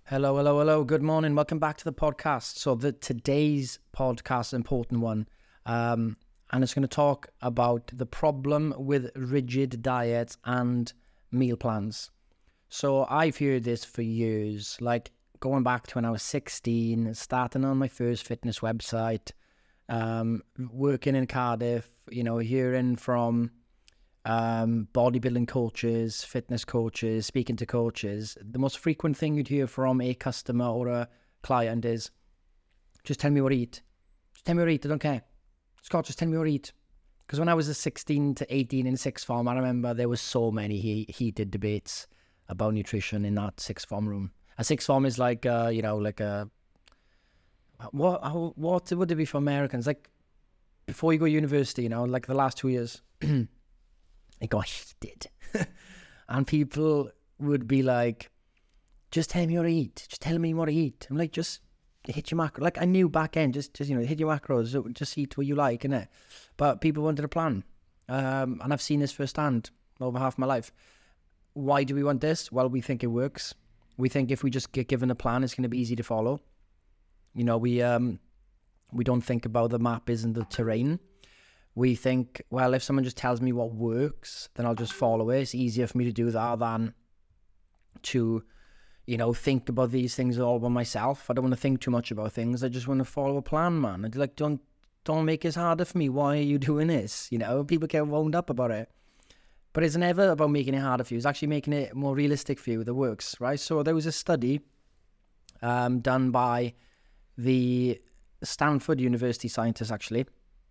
Hello, hello, hello. Good morning. Welcome back to the podcast. So today's podcast is an important one. And it's going to talk about the problem with rigid diets and meal plans. So I've heard this for years, like going back to when I was 16, starting on my first fitness website, working in Cardiff, hearing from bodybuilding coaches, fitness coaches, speaking to coaches. The most frequent thing you'd hear from a customer or a client is, just tell me what to eat. Just tell me what to eat, I don't care. Scott, just tell me what to eat. Because when I was a 16 to 18 in sixth form, I remember there was so many heated debates about nutrition in that sixth form room. A sixth form is like, what would it be for Americans? Like, before you go to university, like the last 2 years. It got heated. And people would be like, just tell me what to eat. Just tell me what to eat. I'm like, just hit your macros. Like, I knew back then, just hit your macros. Just eat what you like, innit? But people wanted a plan. And I've seen this firsthand over half my life. Why do we want this? Well, we think it works. We think if we just get given a plan, it's going to be easy to follow. We don't think about the map isn't the terrain. We think, well, if someone just tells me what works, then I'll just follow it. It's easier for me to do that than to, think about these things all by myself. I don't want to think too much about things. I just want to follow a plan, man. I'd like, don't make it harder for me. Why are you doing this? People get wound up about it. But it's never about making it harder for you. It's actually making it more realistic for you that works, right? So there was a study done by the Stanford University scientists, actually.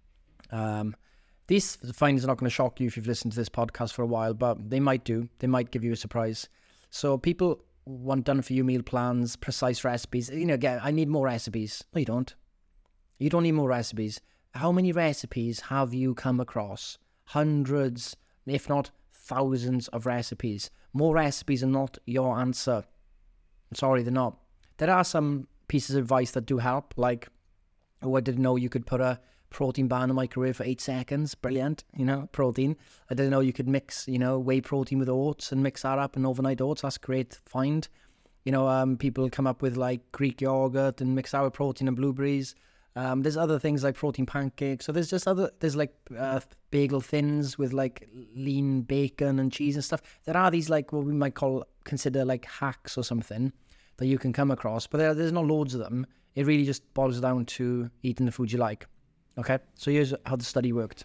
These findings are not going to shock you if you've listened to this podcast for a while, but they might do. They might give you a surprise. So people want done for you meal plans, precise recipes. Again, I need more recipes. No, you don't. You don't need more recipes. How many recipes have you come across? Hundreds, if not thousands of recipes. More recipes are not your answer. I'm sorry, they're not. There are some pieces of advice that do help, like, I didn't know you could put a protein bar in the microwave for 8 seconds. Brilliant, protein. I didn't know you could mix, whey protein with oats and mix that up and overnight oats. That's great find. People come up with like Greek yogurt and mix that with protein and blueberries. There's other things like protein pancakes. So there's like bagel thins with like lean bacon and cheese and stuff. There are these like what we might consider like hacks or something that you can come across, but there's not loads of them. It really just boils down to eating the food you like. Okay, so here's how the study worked.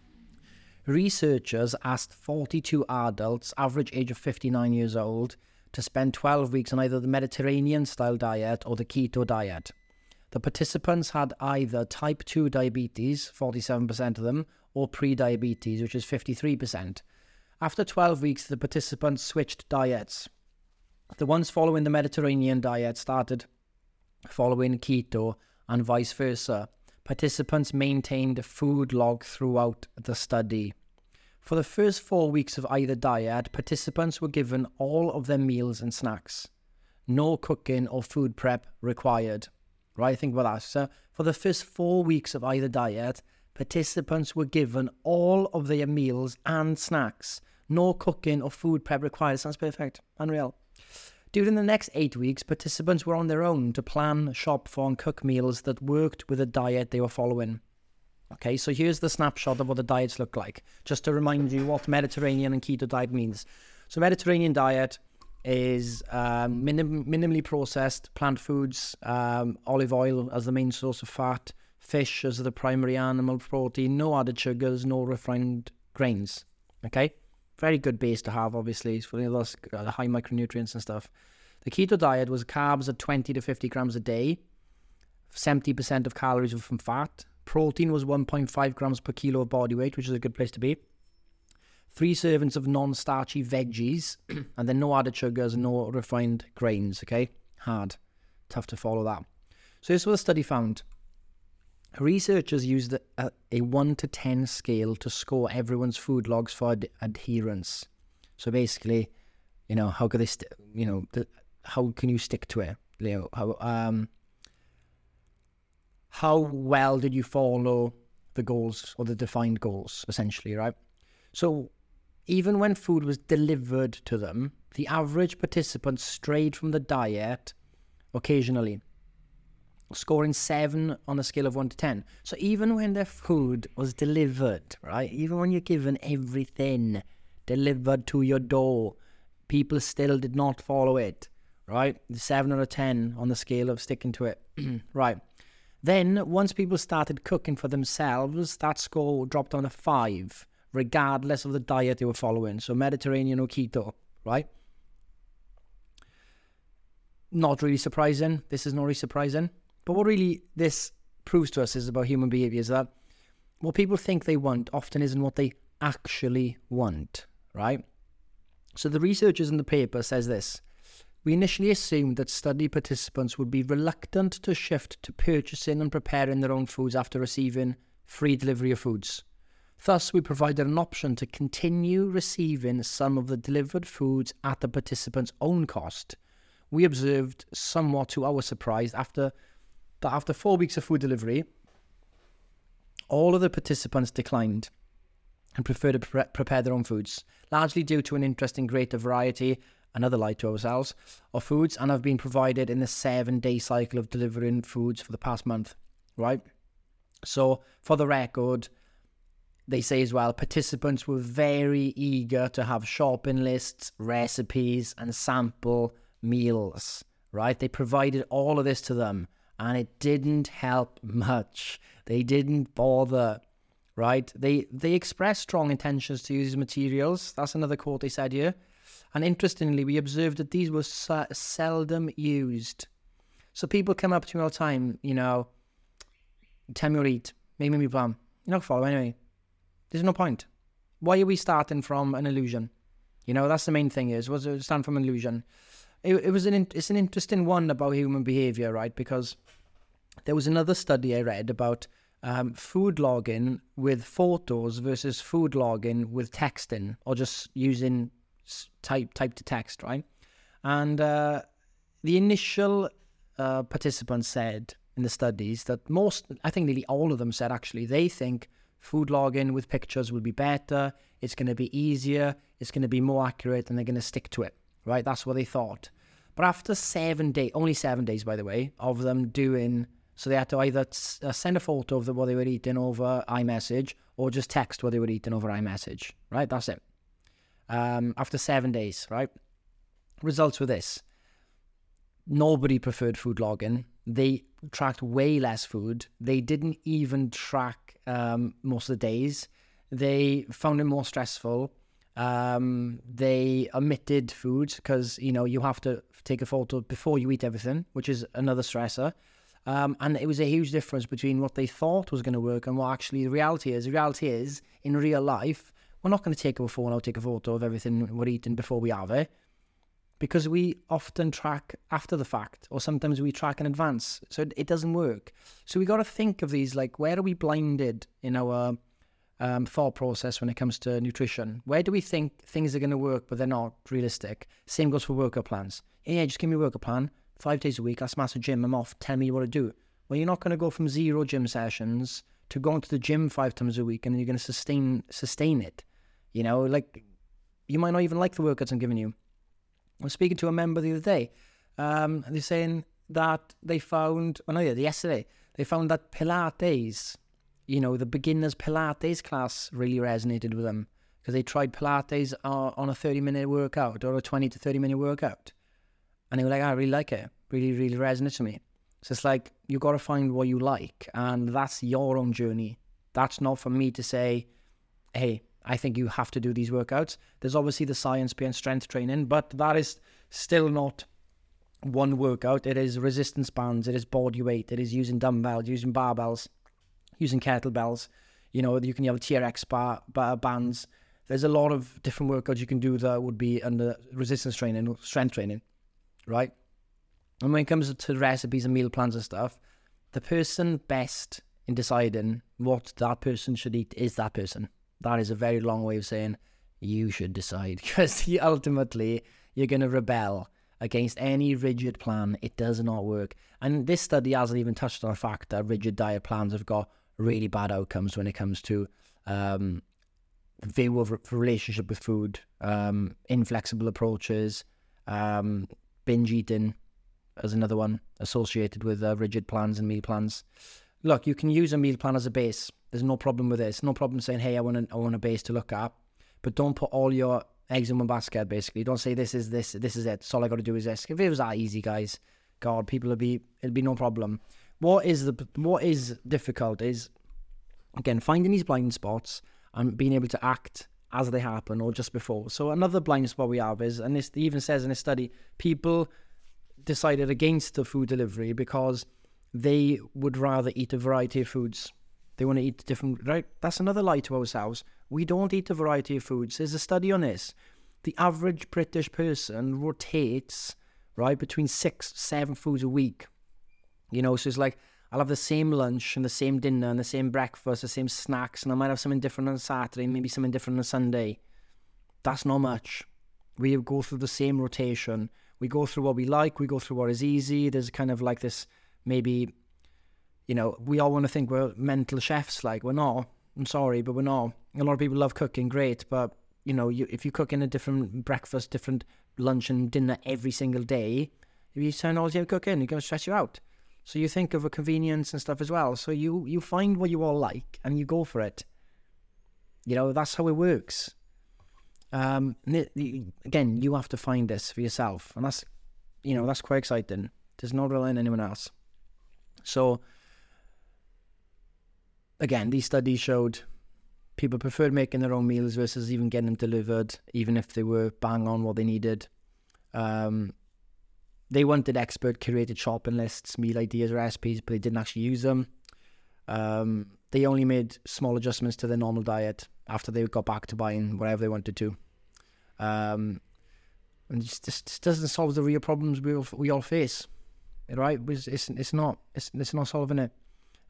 Researchers asked 42 adults, average age of 59 years old, to spend 12 weeks on either the Mediterranean-style diet or the keto diet. The participants had either type 2 diabetes, 47% of them, or pre-diabetes, which is 53%. After 12 weeks, the participants switched diets. The ones following the Mediterranean diet started following keto and vice versa. Participants maintained a food log throughout the study. For the first 4 weeks of either diet, participants were given all of their meals and snacks. No cooking or food prep required. Right, think about that. So for the first 4 weeks of either diet, participants were given all of their meals and snacks. No cooking or food prep required. Sounds perfect. Unreal. During the next 8 weeks, participants were on their own to plan, shop for, and cook meals that worked with the diet they were following. Okay, so here's the snapshot of what the diets look like, just to remind you what Mediterranean and keto diet means. So Mediterranean diet is minimally processed plant foods, olive oil as the main source of fat, fish as the primary animal protein, no added sugars, no refined grains. Okay? Very good base to have, obviously, for those high micronutrients and stuff. The keto diet was carbs at 20 to 50 grams a day. 70% of calories were from fat. Protein was 1.5 grams per kilo of body weight, which is a good place to be. 3 servings of non-starchy veggies, and then no added sugars, no refined grains, okay? Hard. Tough to follow that. So this is what the study found. Researchers used a 1 to 10 scale to score everyone's food logs for adherence. So basically, how could they, how can you stick to it? How well did you follow the goals or the defined goals, essentially, right? So even when food was delivered to them, the average participant strayed from the diet occasionally, scoring 7 on a scale of 1 to 10. So even when their food was delivered, right, even when you're given everything delivered to your door, people still did not follow it, right? 7 out of 10 on the scale of sticking to it. Right. Then, once people started cooking for themselves, that score dropped down to 5, regardless of the diet they were following. So Mediterranean or keto, right? Not really surprising. This is not really surprising. But what really this proves to us is about human behavior is that what people think they want often isn't what they actually want, right? So the researchers in the paper says this: we initially assumed that study participants would be reluctant to shift to purchasing and preparing their own foods after receiving free delivery of foods. Thus, we provided an option to continue receiving some of the delivered foods at the participants' own cost. We observed, somewhat to our surprise, after 4 weeks of food delivery, all of the participants declined and preferred to prepare their own foods, largely due to an interest in greater variety, another lie to ourselves, of foods, and have been provided in the 7-day cycle of delivering foods for the past month, right? So, for the record, they say as well, participants were very eager to have shopping lists, recipes, and sample meals, right? They provided all of this to them, and it didn't help much. They didn't bother, right? They expressed strong intentions to use materials. That's another quote they said here. And interestingly, we observed that these were seldom used. So people come up to me all the time, tell me what to eat, make me plan. You're not follow anyway. There's no point. Why are we starting from an illusion? That's the main thing is, was it stand from an illusion? It's an interesting one about human behavior, right? Because there was another study I read about food logging with photos versus food logging with texting, or just using type to text, right? And the initial participants said in the studies that I think nearly all of them said actually, they think food logging with pictures will be better, it's going to be easier, it's going to be more accurate, and they're going to stick to it, right? That's what they thought. But after 7 days, only 7 days, by the way, of them doing, so they had to either send a photo of what they were eating over iMessage or just text what they were eating over iMessage, right? That's it. After 7 days, right? Results were this. Nobody preferred food logging. They tracked way less food. They didn't even track most of the days. They found it more stressful. They omitted foods because, you have to take a photo before you eat everything, which is another stressor. And it was a huge difference between what they thought was going to work and what actually the reality is. The reality is, in real life, we're not going to take our phone out, take a photo of everything we're eating before we have it, because we often track after the fact, or sometimes we track in advance. So it doesn't work. So we got to think of these, like, where are we blinded in our thought process when it comes to nutrition? Where do we think things are going to work, but they're not realistic? Same goes for workout plans. Yeah, just give me a workout plan. 5 days a week, I'll smash the gym, I'm off, tell me what to do. Well, you're not going to go from 0 gym sessions to going to the gym 5 times a week, and then you're going to sustain it. Like, you might not even like the workouts I'm giving you. I was speaking to a member the other day. They're saying that they found, yesterday, they found that Pilates, the beginner's Pilates class really resonated with them, because they tried Pilates on a 30-minute workout or a 20 to 30-minute workout. And they were like, I really like it. Really, really resonates with me. So it's like, you got to find what you like, and that's your own journey. That's not for me to say, hey, I think you have to do these workouts. There's obviously the science behind strength training, but that is still not one workout. It is resistance bands, it is body weight, it is using dumbbells, using barbells, using kettlebells. You can have TRX bands. There's a lot of different workouts you can do that would be under resistance training or strength training, right? And when it comes to recipes and meal plans and stuff, the person best in deciding what that person should eat is that person. That is a very long way of saying you should decide, because ultimately you're going to rebel against any rigid plan. It does not work. And this study hasn't even touched on the fact that rigid diet plans have got really bad outcomes when it comes to view of relationship with food, inflexible approaches, binge eating, as another one associated with rigid plans and meal plans. Look, you can use a meal plan as a base. There's no problem with this. No problem saying, hey, I want a base to look at. But don't put all your eggs in one basket, basically. Don't say this is it. That's all I got to do is this. If it was that easy, guys, God, it'd be no problem. What is difficult is, again, finding these blind spots and being able to act as they happen or just before. So another blind spot we have is, and this even says in a study, people decided against the food delivery because they would rather eat a variety of foods. They want to eat different, right? That's another lie to ourselves. We don't eat a variety of foods. There's a study on this. The average British person rotates, right, between 6-7 foods a week. You know, so it's like, I'll have the same lunch and the same dinner and the same breakfast, the same snacks, and I might have something different on Saturday, maybe something different on Sunday. That's not much. We go through the same rotation. We go through what we like. We go through what is easy. There's kind of like this, maybe, you know, we all want to think we're mental chefs. Like, we're not. I'm sorry, but we're not. A lot of people love cooking, great. But, you know, if you cook in a different breakfast, different lunch and dinner every single day, if you turn all your cooking, you're going to stress you out. So you think of a convenience and stuff as well. So you find what you all like and you go for it. You know, that's how it works. Again, you have to find this for yourself. And that's, you know, that's quite exciting. There's no relying on anyone else. So, again, these studies showed people preferred making their own meals versus even getting them delivered, even if they were bang on what they needed. They wanted expert curated shopping lists, meal ideas, recipes, but they didn't actually use them. They only made small adjustments to their normal diet after they got back to buying whatever they wanted to. And it just doesn't solve the real problems we all face, right? It's not solving it.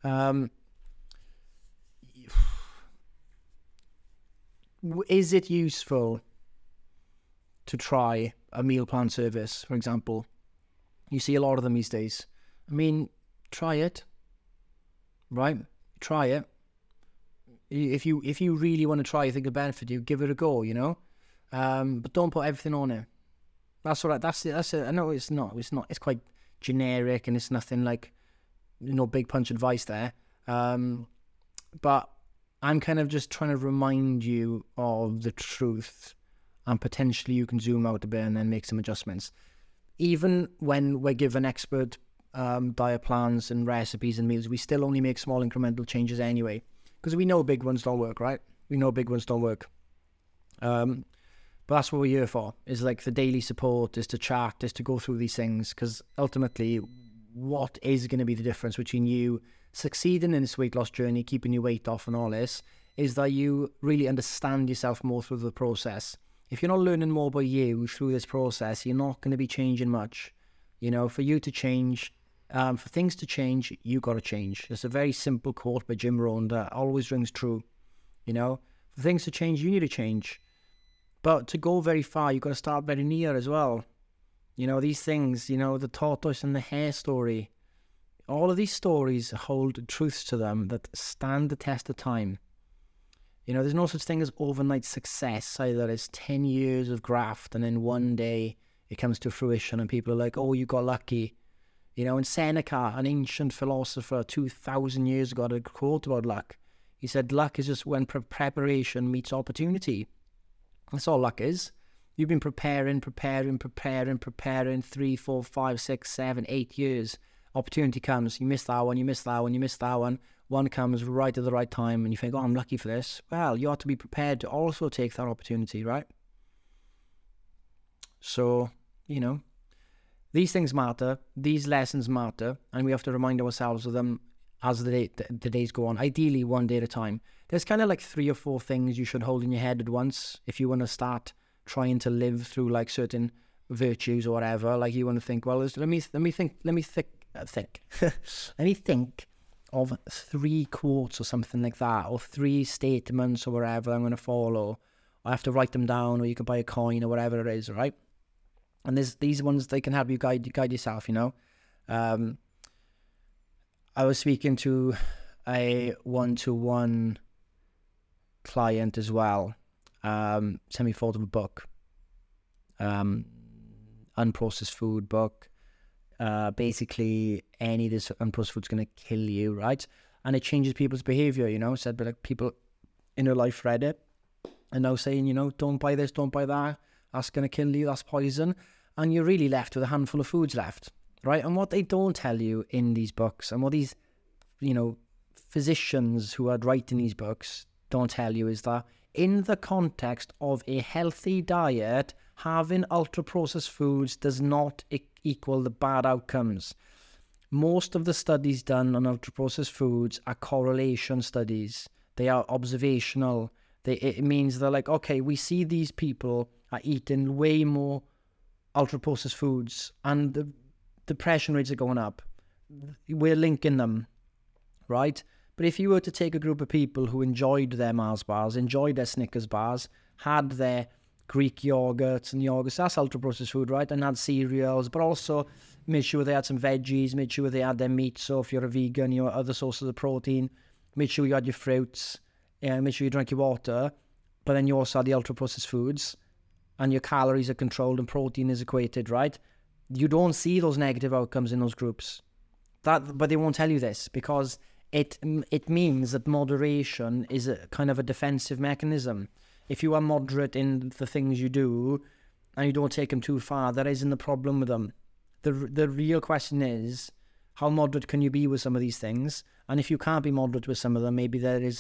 Is it useful to try a meal plan service, for example? You see a lot of them these days. I mean, try it, right? Try it. If you really want to try, you think it'll benefit you, give it a go, you know? But don't put everything on it. That's it. I know it's not. It's quite generic and it's nothing like, no big punch advice there. But I'm kind of just trying to remind you of the truth, and potentially you can zoom out a bit and then make some adjustments. Even when we're given expert diet plans and recipes and meals, we still only make small incremental changes anyway, because we know big ones don't work, right? We know big ones don't work. But that's what we're here for, is like the daily support, is to chat, is to go through these things, because ultimately, what is going to be the difference between you succeeding in this weight loss journey, keeping your weight off and all this, is that you really understand yourself more through the process. If you're not learning more about you through this process, you're not going to be changing much. You know, for you to change, for things to change, you got to change. It's a very simple quote by Jim Rohn that always rings true. You know, for things to change, you need to change. But to go very far, you've got to start very near as well. You know, these things, you know, the tortoise and the hare story, all of these stories hold truths to them that stand the test of time. You know, there's no such thing as overnight success. Either it's 10 years of graft and then one day it comes to fruition and people are like, oh, you got lucky. You know, and Seneca, an ancient philosopher 2,000 years ago, had a quote about luck. He said, luck is just when preparation meets opportunity. That's all luck is. You've been preparing 3, 4, 5, 6, 7, 8 years. Opportunity comes, you miss that one. One comes right at the right time and you think, oh, I'm lucky for this. Well, you ought to be prepared to also take that opportunity, right? So, you know, these things matter, these lessons matter, and we have to remind ourselves of them as the days go on, ideally one day at a time. There's kind of like 3 or 4 things you should hold in your head at once if you want to start trying to live through like certain virtues or whatever. Like you want to think, well, let me think of 3 quotes or something like that, or 3 statements or whatever I'm going to follow. I have to write them down, or you can buy a coin or whatever it is, right? And there's these ones, they can help you guide yourself, you know. I was speaking to a one-to-one client as well. Sent me forward of a book, unprocessed food book. basically any of this unprocessed food's going to kill you, right? And it changes people's behavior, you know. Said, but like people in her life read it and now saying, you know, don't buy this, don't buy that. That's going to kill you. That's poison. And you're really left with a handful of foods left, right? And what they don't tell you in these books, and what these, you know, physicians who are writing these books don't tell you, is that in the context of a healthy diet, having ultra-processed foods does not equal the bad outcomes. Most of the studies done on ultra-processed foods are correlation studies. They are observational. It means they're like, okay, we see these people are eating way more ultra-processed foods and the depression rates are going up. We're linking them, right? But if you were to take a group of people who enjoyed their Mars bars, enjoyed their Snickers bars, had their Greek yogurts and yogurts, that's ultra-processed food, right? And had cereals, but also made sure they had some veggies, made sure they had their meat. So if you're a vegan, your other sources of protein, made sure you had your fruits, make sure you drank your water, but then you also had the ultra-processed foods, and your calories are controlled and protein is equated, right? You don't see those negative outcomes in those groups. But they won't tell you this because it means that moderation is a kind of a defensive mechanism. If you are moderate in the things you do and you don't take them too far, that isn't the problem with them. The real question is, how moderate can you be with some of these things? And if you can't be moderate with some of them, maybe there is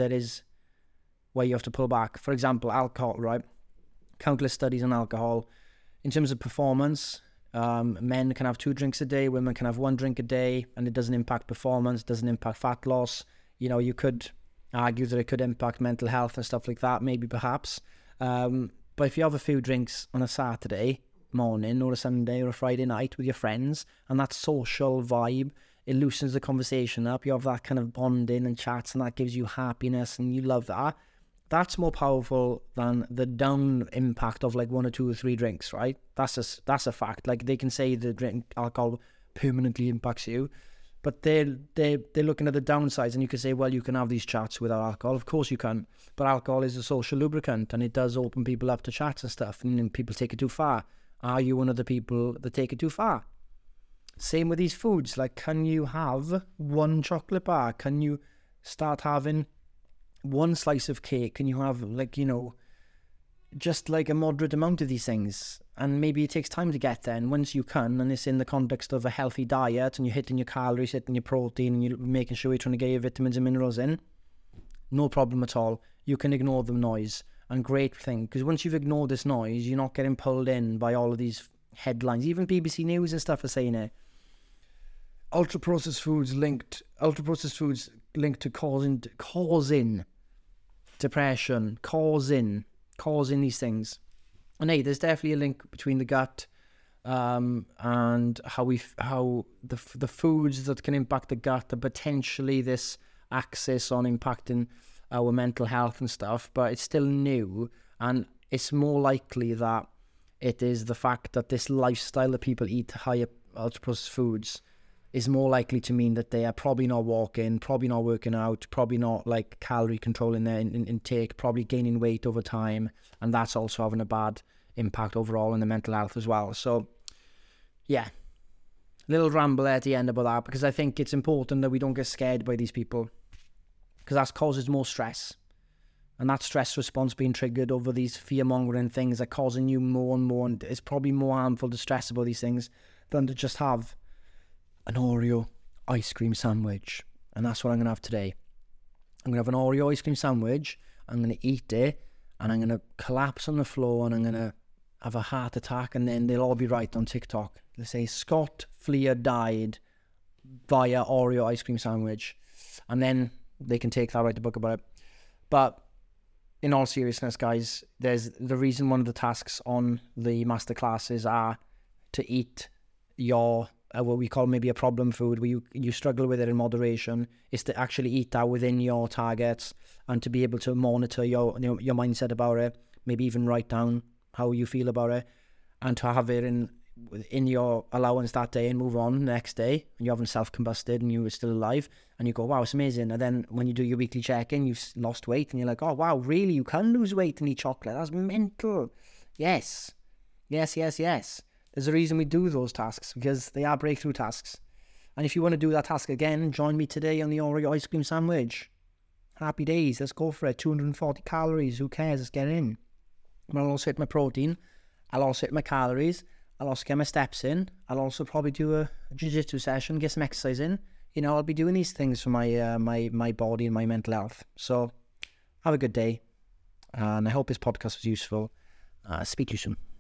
where you have to pull back. For example, alcohol, right? Countless studies on alcohol. In terms of performance, men can have 2 drinks a day, women can have 1 drink a day, and it doesn't impact performance, doesn't impact fat loss. You know, you could argue that it could impact mental health and stuff like that, maybe perhaps. But if you have a few drinks on a Saturday morning or a Sunday or a Friday night with your friends, and that social vibe, it loosens the conversation up, you have that kind of bonding and chats, and that gives you happiness and you love that. That's more powerful than the down impact of like 1 or 2 or 3 drinks, right? That's a fact. Like they can say the drink alcohol permanently impacts you, but they're looking at the downsides, and you can say, well, you can have these chats without alcohol. Of course you can, but alcohol is a social lubricant, and it does open people up to chats and stuff, and people take it too far. Are you one of the people that take it too far? Same with these foods. Like, can you have 1 chocolate bar? Can you start having 1 slice of cake? Can you have, like, you know, just like a moderate amount of these things? And maybe it takes time to get there, and once you can, and it's in the context of a healthy diet, and you're hitting your calories, hitting your protein, and you're making sure you're trying to get your vitamins and minerals in, no problem at all. You can ignore the noise. And great thing, because once you've ignored this noise, you're not getting pulled in by all of these headlines. Even BBC News and stuff are saying it. Ultra-processed foods linked to causing depression, causing these things. And hey, there's definitely a link between the gut and how the foods that can impact the gut are potentially this axis on impacting our mental health and stuff, but it's still new, and it's more likely that it is the fact that this lifestyle that people eat higher ultra-processed foods is more likely to mean that they are probably not walking, probably not working out, probably not like calorie controlling their intake, probably gaining weight over time, and that's also having a bad impact overall on the mental health as well. So yeah, little ramble at the end about that, because I think it's important that we don't get scared by these people, because that causes more stress, and that stress response being triggered over these fear-mongering things are causing you more and more, and it's probably more harmful to stress about these things than to just have an Oreo ice cream sandwich. And that's what I'm going to have today. I'm going to have an Oreo ice cream sandwich, I'm going to eat it, and I'm going to collapse on the floor, and I'm going to have a heart attack, and then they'll all be right on TikTok. They say Scott Fleer died via Oreo ice cream sandwich, and then they can take that, write a book about it. But in all seriousness, guys, there's the reason one of the tasks on the masterclasses are to eat your what we call maybe a problem food, where you struggle with it in moderation, is to actually eat that within your targets, and to be able to monitor your mindset about it, maybe even write down how you feel about it, and to have it in your allowance that day and move on the next day, and you haven't self-combusted and you were still alive, and you go, wow, it's amazing. And then when you do your weekly check-in, you've lost weight, and you're like, oh wow, really, you can lose weight and eat chocolate? That's mental. Yes. There's a reason we do those tasks, because they are breakthrough tasks. And if you want to do that task again, join me today on the Oreo ice cream sandwich. Happy days, let's go for it. 240 calories, who cares? Let's get in. I'll also hit my protein. I'll also hit my calories. I'll also get my steps in. I'll also probably do a jiu-jitsu session, get some exercise in. I'll be doing these things for my my body and my mental health. So have a good day. And I hope this podcast was useful. Speak to you soon.